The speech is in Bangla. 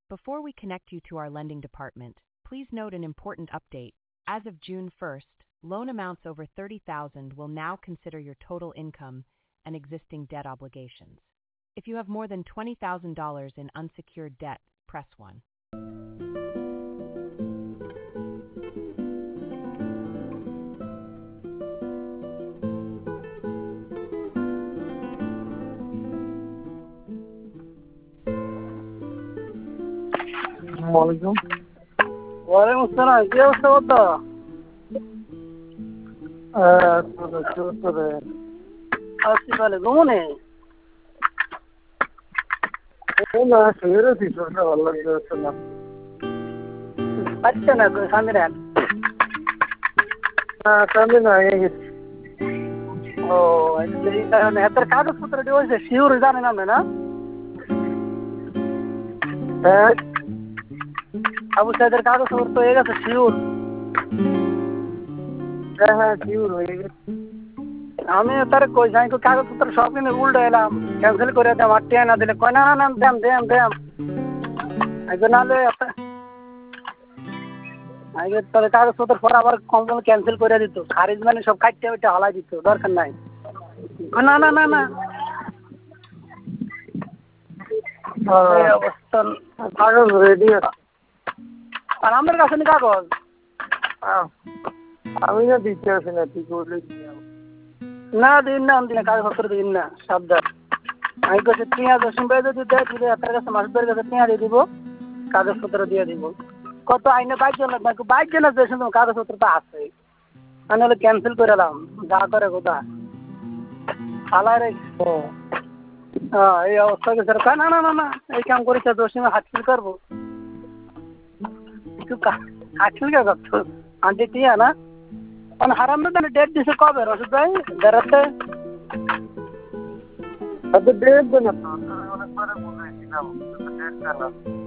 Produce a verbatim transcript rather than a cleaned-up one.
Before we connect you to our lending department, please note an important update. As of June first, loan amounts over thirty thousand dollars will now consider your total income and existing debt obligations. If you have more than twenty thousand dollars in unsecured debt, press one. Assalamualaikum. Waalaikumsalam. কি অবস্থা বলতো? আহ কি অবস্থা রে? আছি ভালো, ঘুমনে? এই না শুয়ে রয়েছি, শরীরটা ভালো লাগছে না। আচ্ছা না, সামনে রাখ। হ্যাঁ, সামনে না হয়ে গেছি। ও এই কারণে এত কাগজপত্র দিয়ে হয়েছে, শিওর জানে না না? হ্যাঁ, আবু সাইদের কাগজপত্র তো হয়ে গেছে শিওর। হ্যাঁ হ্যাঁ শিওর হয়ে গেছে। আমি তার কই যাই তো কাগজপত্র সব কিনে উল্টো এলাম, ক্যান্সেল করে দাম, আর টিয়া না দিলে কয় না না দেম দেম দেম আগে নাহলে আগে তাহলে কাগজপত্র পরে আবার কোম্পানি ক্যান্সেল করে দিত, খারিজ মানে সব কাটতে ওইটা হলাই দিত, দরকার নাই। না না না না এই অবস্থা। কাগজ রেডি আছে। আর আমার কাছে নি কাগজ, আমি না দিতে আসি না, তুই করলে না দিন না দিন কাগজপত্র দিন না, সাবধান। আমি কাছে টিয়া দশম ভাই যদি দেয় দিলে আপনার কাছে মাসুদের কাছে টিয়া দিয়ে দিব, কাগজপত্র দিয়ে দিব। কত আইনে বাইক জন্য বাইক জন্য যে তোমার কাগজপত্র তো আছে, আমি হলে ক্যান্সেল করে এলাম, যা করে কোথা ফালাই রে। হ্যাঁ এই অবস্থা গেছে, না না না না এই কাম করেছে দশমে হাটফিল করবো, একটু হাটফিল কে করতো আন্টি টিয়া না হারাম না। তাহলে ডেট দিছে কবে রসুদ ভাই বেড়াতে? ডেট দেন না, অনেকবার বুঝাইছিলাম, ডেট দেন না।